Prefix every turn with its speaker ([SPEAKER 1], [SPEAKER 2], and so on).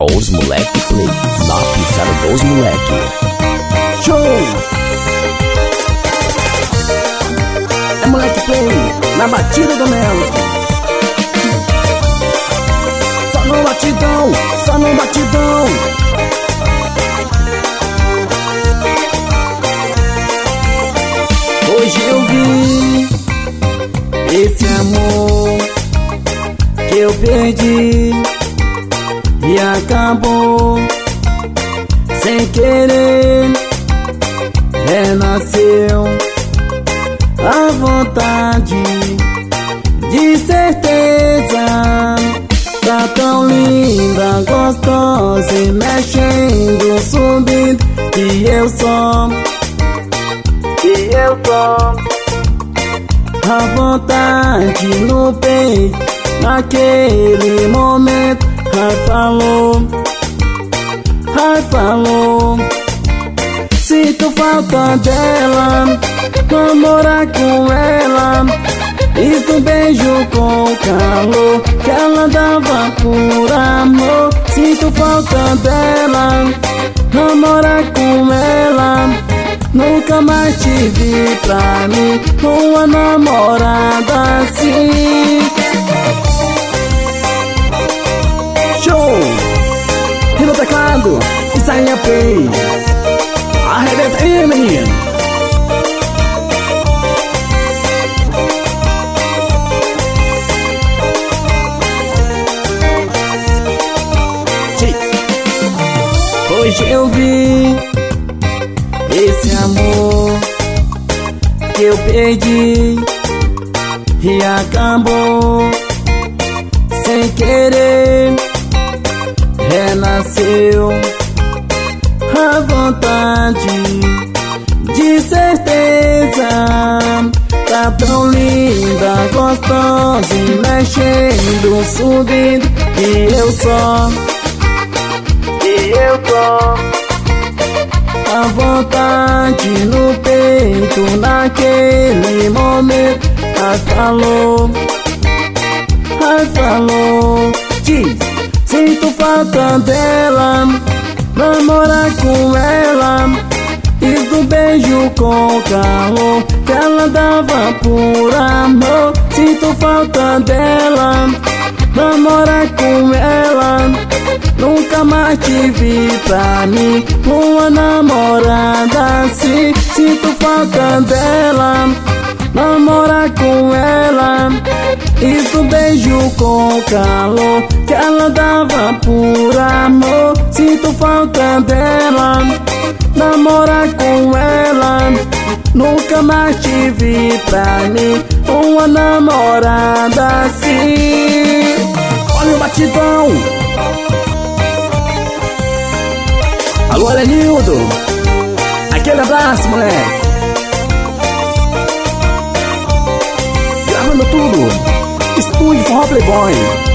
[SPEAKER 1] Os moleque play, na pisada dos moleque. Show! É moleque play, na batida do mel. Só no batidão, só no batidão. Hoje eu vi esse amor que eu perdi e acabou sem querer. Renasceu a vontade de certeza. Tá tão linda, gostosa e mexendo, subindo. Que eu sou a vontade no peito. Naquele momento, falou. Sinto falta dela, namorar com ela. Fiz um beijo com calor que ela dava por amor. Sinto falta dela, namorar com ela. Nunca mais tive pra mim uma namorada assim. Show! E no teclado, Isaia Play. Arrebenta aí, menino! Hoje eu vi esse amor que eu perdi e acabou sem querer. Renasceu a vontade de certeza. Tá tão linda, gostosa e mexendo, subindo. E eu só a vontade no peito. Naquele momento, falou. Diz, sinto falta dela, namorar com ela. Fiz um beijo com calor que ela dava por amor. Sinto falta dela, namorar com ela. Nunca mais tive pra mim uma namorada assim. Sinto falta dela, namorar com ela. Fiz um beijo com calor que ela dava por amor. Sinto falta dela, namorar com ela. Nunca mais tive pra mim uma namorada assim. Olha o batidão. Alô, Alenildo, aquele abraço, moleque. Gravando tudo, Estúdio Forró Playboy.